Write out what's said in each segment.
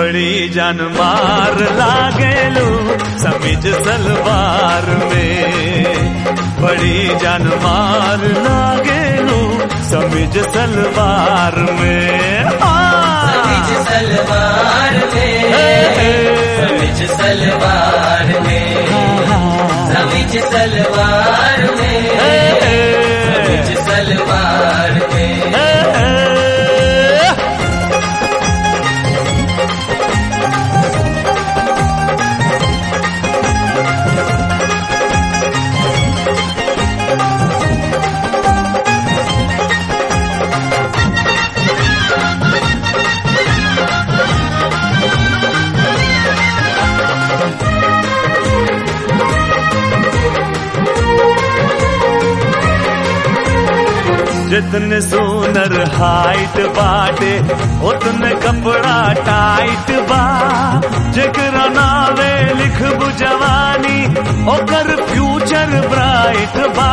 बड़ी जान मार लागेलू समीज सलवार में, बड़ी जान मार लागेलू समीज सलवार में, समीज सलवार में, समीज सलवार में, समीज सलवार में, समीज सलवार में। जितने सोनर हाइट बाटे उतने कपड़ा टाइट बा, जेकरा नावे लिखबू जवानी ओकर फ्यूचर ब्राइट बा।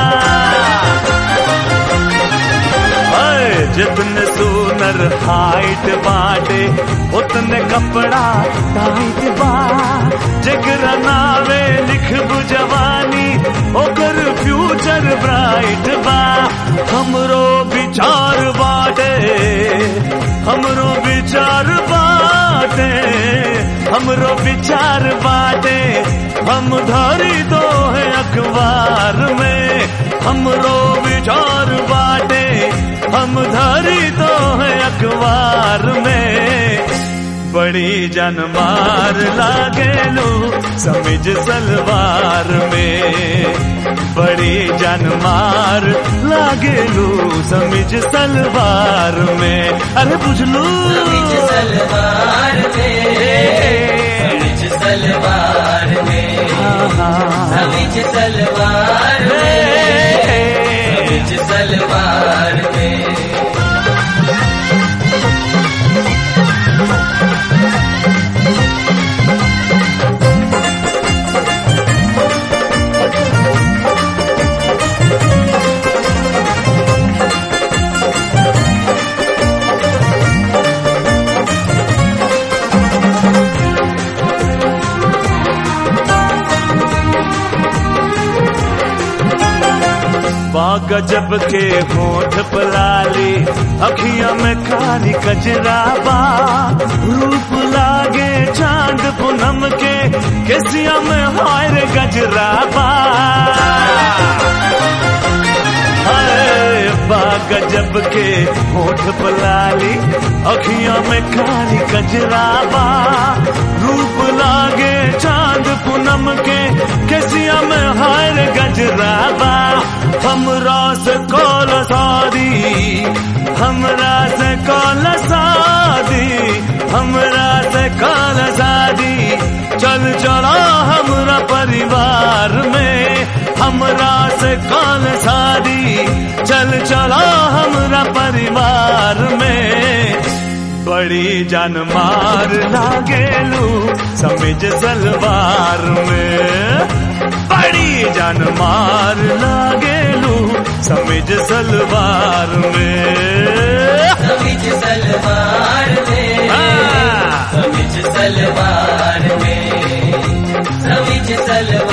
जितने सोनर हाइट बाटे उतने कपड़ा टाइट बा, जेकरा नावे लिखबू जवानी ओकर फ्यूचर ब्राइट बा। हमरो विचार बाटे, हमरो विचार बाटे, हमरो विचार बाटे, हम धरी दो है अखबार में। हमरो विचार बाटे, हम धरी दो है अखबार में। बड़ी जान मार लागेलू समीज सलवार में, बड़ी जान मार लागेलू समीज सलवार में। अरे बुझलू समीज सलवार में, समीज सलवार में, समीज सलवार में, समीज सलवार में। गजब के होठ पलाली, अखियां में काली कजराबा, रूप लागे चांद पूनम के, केसिया में हायर गजराबा। बा गजब के होठ पलाली, अखियां में काली कजराबा, रूप लागे चांद पूनम के, केसिया में हायर गजराबा। हमरा से कौल शादी, हमरा से कौल शादी, हमरा से कौल शादी, चल चला हमरा परिवार में। हमरा से कौल शादी, चल चला हमरा परिवार में। बड़ी जान मार लागेलू समीज सलवार में, बड़ी जान मार लागेलू समीज सलवार में, समीज सलवार में, समीज सलवार में, समीज सलवार